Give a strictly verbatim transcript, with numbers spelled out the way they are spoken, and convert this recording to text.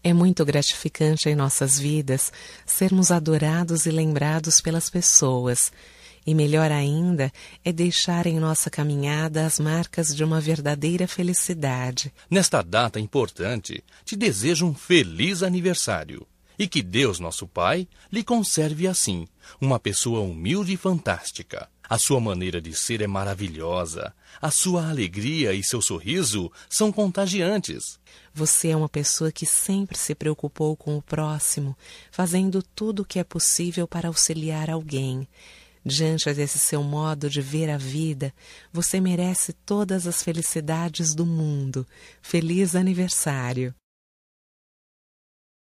É muito gratificante em nossas vidas sermos adorados e lembrados pelas pessoas. E melhor ainda é deixar em nossa caminhada as marcas de uma verdadeira felicidade. Nesta data importante, te desejo um feliz aniversário. E que Deus, nosso Pai, lhe conserve assim, uma pessoa humilde e fantástica. A sua maneira de ser é maravilhosa. A sua alegria e seu sorriso são contagiantes. Você é uma pessoa que sempre se preocupou com o próximo, fazendo tudo o que é possível para auxiliar alguém. Diante desse seu modo de ver a vida, você merece todas as felicidades do mundo. Feliz aniversário!